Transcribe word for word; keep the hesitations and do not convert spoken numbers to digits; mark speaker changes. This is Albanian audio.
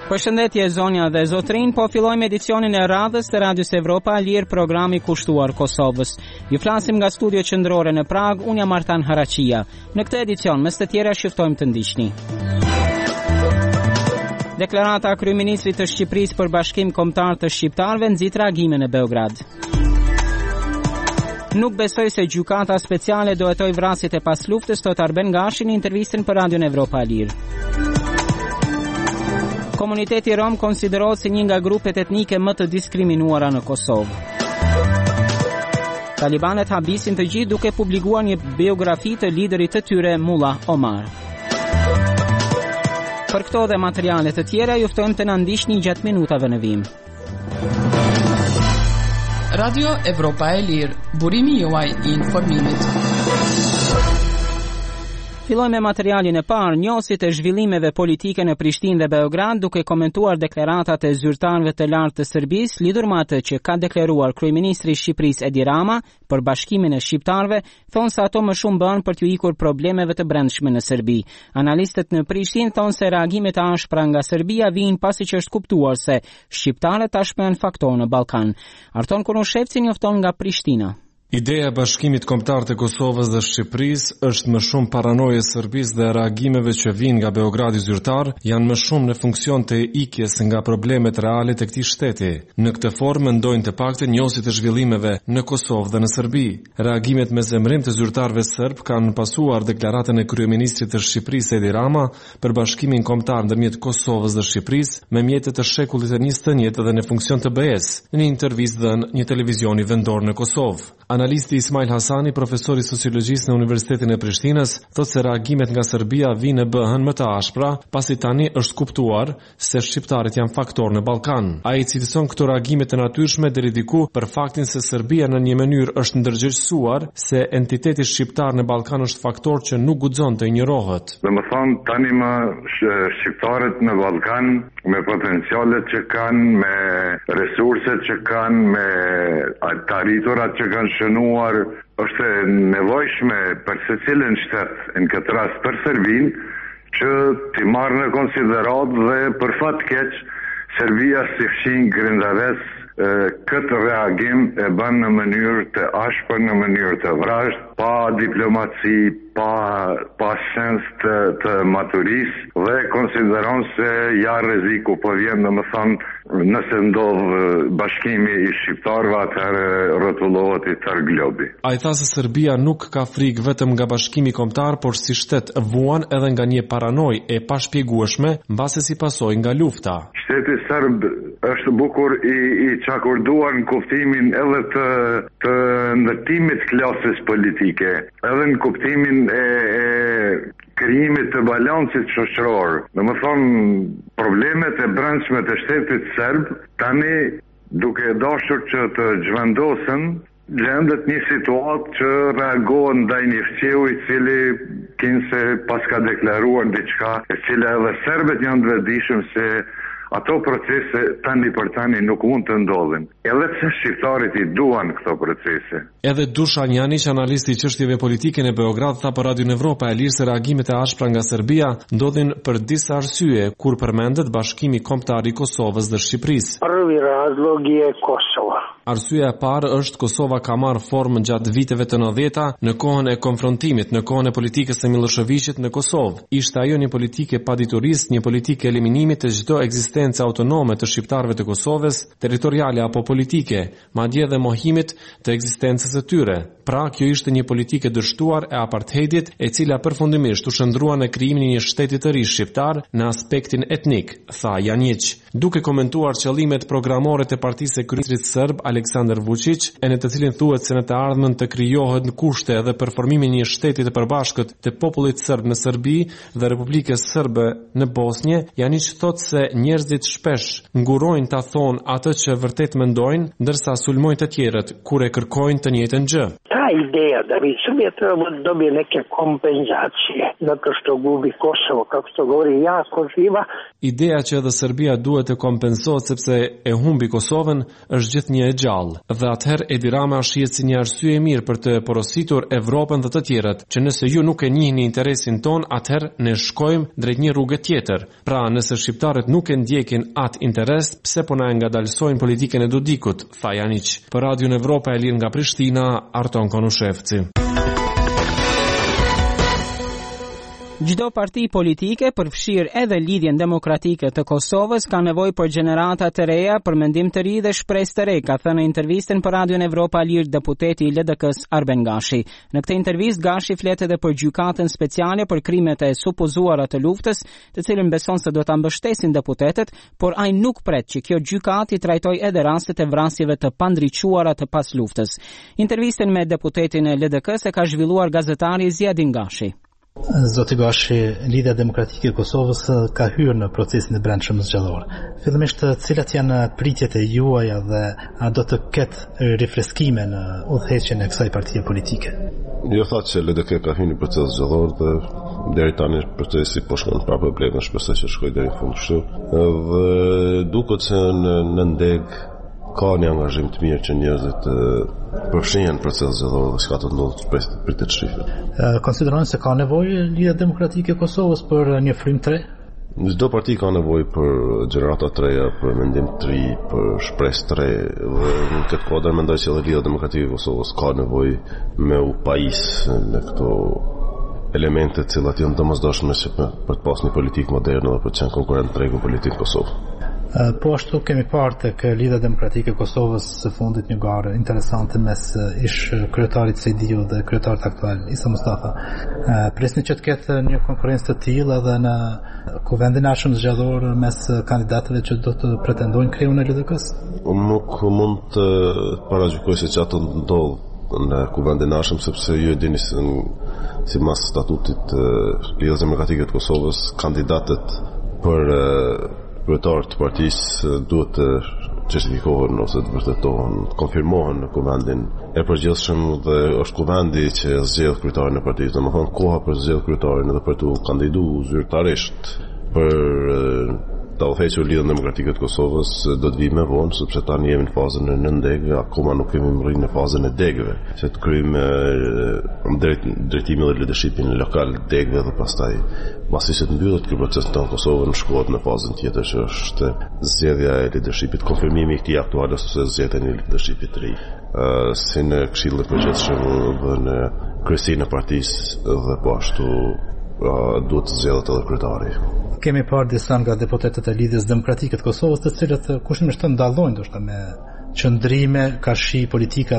Speaker 1: Përshëndetje zonja dhe zotrin, po fillojmë edicionin e radhës të Radios Evropa Lirë, programi kushtuar Kosovës. Ju flasim nga studio qendrore në Prag, unë jam Artan Haraqia. Në këtë edicion, mes të tjera shiftojmë të ndiqni. Deklarata e kryeministrit të Shqipërisë për bashkim kombëtar të shqiptarëve nxit reagime në Beograd. Nuk besoj se gjykata speciale do hetoj vrasjet e pasluftës, thot Arben Gashi në intervistën për Radion Evropa Lirë. Komuniteti Rom konsiderohet si një nga grupet etnike më të diskriminuara në Kosovë. Talibanet habisin të gjithë duke publikuar një biografi të liderit të tyre, Mullah Omar. Për këto dhe materiale të tjera, ju ftojmë të na ndiqni gjatë minutave në vim.
Speaker 2: Radio Evropa e Lirë, burimi juaj i informimit.
Speaker 1: Fillojmë me materialin e parë, njohësit e zhvillimeve politike në Prishtinë dhe Beograd, duke komentuar deklaratat e zyrtarëve të lartë të Serbisë lidhur me atë që ka deklaruar kryeministri i Shqipërisë Edi Rama për bashkimin e shqiptarëve, thonë se ato më shumë bën për t'u ikur problemeve të brendshme në Serbi. Analistët në Prishtinë thonë se reagimet e ashpra nga Serbia vijnë pasi që është kuptuar se shqiptarët tashmë janë faktor në Ballkan. Arton Kurushevci njofton nga Prishtina.
Speaker 3: Ideja e bashkimit kombëtar të Kosovës dhe Shqipërisë është më shumë paranojë e Serbisë dhe reagimeve që vijnë nga Beogradi zyrtar janë më shumë në funksion të ikjes nga problemet reale të këtij shteti. Në këtë formë mendojnë të paktën njohësit e zhvillimeve në Kosovë dhe në Serbi. Reagimet me zemrim të zyrtarëve serb kanë pasuar deklaratën e kryeministrit të Shqipërisë Edi Rama për bashkimin kombëtar ndërmjet Kosovës dhe Shqipërisë me mjetet të shekullit e njëzet e njëjtë dhe në funksion të B E S, në një intervistë dhënë një televizioni vendor në Kosovë. Analisti Ismail Hasani, profesor i sociologjisë në Universitetin e Prishtinës, thotë se reagimet nga Serbia vinë bëhen më të ashpra, pasi tani është kuptuar se shqiptarët janë faktor në Ballkan. Ai cilëson këto reagime të natyrshme deri diku për faktin se Serbia në një mënyrë është ndërgjegjësuar se entiteti shqiptar në Ballkan është faktor që nuk guxon të injorohet.
Speaker 4: Domethënë tani më shqiptarët në Ballkan me potencialet që kanë, me resurset që kanë, me të arriturat që kanë shënuar, është nevojshme për secilin shtet, në këtë rast për Serbinë, që t'i marrë në konsiderat dhe për fat keq, Serbia si fshin grindaves këtë reagim e bën në mënyrë të ashpër, në mënyrë të vrasht, pa diplomaci, pa, pa sens të, të maturisë dhe konsideron se ja rreziku po vjen, domethënë nëse ndodh bashkimi i shqiptarëve, atëherë rrotullohet i tërë globi.
Speaker 3: Ai tha se Serbia nuk ka frikë vetëm nga bashkimi kombëtar, por si shtet vuan edhe nga një paranojë e pashpjegueshme mbase si pasojë nga lufta.
Speaker 4: Shteti serb është bukur i, i çakurduar në kuptimin edhe të, të ndërtimit klasës politike, edhe në kuptimin e, e krijimit të balancit shoqëror. Domethënë problemet e brendshme të shtetit serb tani duke dashur që të zhvendosen, gjendet një situatë që reagohen ndaj një fqeu i cili kinse pas ka deklaruar diçka, e cila edhe serbët janë të vetëdijshëm se ato procese tani për tani nuk mund të ndodhin. Edhe pse shqiptarit i duan këto procese.
Speaker 3: Edhe Dušan Janić, analisti i çështjeve politike në Beograd, tha për Radio Evropa e Lirë se reagimet e ashpra nga Serbia ndodhin për disa arsye, kur përmendet bashkimi kombëtar i Kosovës dhe Shqipërisë.
Speaker 5: Prvi razlog je Kosova.
Speaker 3: Arsyeja e parë është Kosova ka marrë formë gjatë viteve të nëntëdhjetë në kohën e konfrontimit, në kohën e politikës së Miloševićit në Kosovë. Ishte ajo një politikë paditurisë, një politikë eliminimit të çdo ekzistencë autonome të shqiptarëve të Kosovës, territoriale apo politike, madje edhe mohimit të ekzistencës së tyre. Pra, kjo ishte një politikë dështuar e apartheidit, e cila përfundimisht u shndrua në krijimin e një shteti të ri shqiptar në aspektin etnik, tha Janić, duke komentuar qëllimet programore të partisë së kryeministrit serb Aleksandar Vučić, e në të cilin thuhet se në të ardhmen të krijohet në kushte edhe për formimin e një shteti të përbashkët të popullit serb në Serbi dhe Republikës Serbe në Bosnjë. Janić thotë se njerëzit shpesh ngurojnë ta thonë atë që vërtet mendojnë, ndërsa sulmojnë të tjerët kur e kërkojnë të njëjtën gjë.
Speaker 5: Ta ideja da bi Srbija trebala da dobije neke kompenzacije zato što gubi Kosovo, kako to govori, jako živa.
Speaker 3: Ideja që edhe Serbia duhet të kompensohet sepse e humbi Kosovën është gjithnjë e gjallë. Dhe atëherë Edi Rama shihet si një arsye e mirë për të porositur Evropën dhe të tjerët, që nëse ju nuk e njihni interesin ton, atëherë ne shkojmë drejt një rrugë tjetër. Pra, nëse shqiptarët nuk e ndjekin atë interes, pse po na ngadalsojnë politikën e Dodikut, tha Janić. Për Radion Evropa e lir nga Prishtina, Arton Konushevci.
Speaker 1: Çdo parti politike, përfshirë edhe Lidhjen Demokratike të Kosovës, ka nevojë për gjenerata të reja, për mendim të ri dhe shpresë të re, ka thënë në intervistën për Radion Evropa Lir deputeti i L D K-s Arben Gashi. Në këtë intervistë Gashi flet edhe për gjykatën speciale për krimet e supozuara të luftës, të cilën beson se do ta mbështesin deputetët, por ai nuk pret që kjo gjykatë i trajtojë edhe rastet e vrasjeve të pandriçuara të pas luftës. Intervistën me deputetin e L D K-s e ka zhvilluar gazetari Zjadin Gashi.
Speaker 6: Zoti Gashi, Lidhja Demokratike e Kosovës ka hyrë në procesin e brendshëm zgjedhor. Fillimisht, cilat janë pritjet e juaja dhe a do të ketë rifreskime në udhëheqjen e kësaj partie politike?
Speaker 7: Jo thatë që L D K ka hyrë në proces zgjedhor dhe deri tani procesi po shkon pa probleme, shpresoj që shkojë deri në fund kështu. Dhe duket se në, në ndeg ka një angazhim të mirë që njerëzit përfshihen proces zgjedhor dhe s'ka të ndodhë për të çrifë.
Speaker 6: Konsiderojnë se ka nevojë Lidhja Demokratike e Kosovës për një frymë të re?
Speaker 7: Çdo parti ka nevojë për gjenerata të reja, për mendim të ri, për shpresë të re. Dhe në këtë kuadër mendoj se edhe Lidhja Demokratike e Kosovës ka nevojë me u pajis në këto elemente të cilat janë domosdoshme për të pasur një politikë moderne dhe për të qenë konkurrent tregun politik në Kosovë.
Speaker 6: Po ashtu kemi parë tek Lidhja Demokratike e Kosovës së fundit një garë interesante mes ish kryetarit Sejdiu dhe kryetarit aktual Isa Mustafa. Presni që të ketë një konkurrencë të tillë edhe në kuvendin e ardhshëm zgjedhor mes kandidatëve që do të pretendojnë krijuën e L D K-s?
Speaker 7: Unë nuk mund të paragjykoj se çfarë do të ndodhë në kuvendin e ardhshëm sepse ju e dini se si mas statutit Lidhjes Demokratike të Kosovës kandidatët për kryetar të partisë duhet të justifikohen ose të vërtetohen, të konfirmohen në kuvendin e përgjithshëm dhe është kuvendi që zgjedh kryetarin e partisë. Domethënë koha për zgjedh kryetarin edhe për të kandiduar zyrtarisht për ta udhëhequr Lidhjen Demokratike të Kosovës do të vijë më vonë sepse tani jemi në fazën e nëndegëve, akoma nuk kemi rrinë në fazën e degëve, që të kryejmë drejt drejtimin dhe leadershipin lokal degëve dhe pastaj pasi që të mbyllet ky proces në Kosovë shkohet në fazën tjetër që është zgjedhja e leadershipit, konfirmimi i këtij aktual ose zgjedhja e leadershipit të ri. Uh, si në këshillin e përgjithshëm dhe në kryesinë e partisë dhe po ashtu uh, duhet të zgjedhet edhe kryetari.
Speaker 6: Kemi parë disa nga deputetët e Lidhjes Demokratike të Kosovës, të cilët kushtimisht ndallojnë ndoshta me qëndrime, karshi politika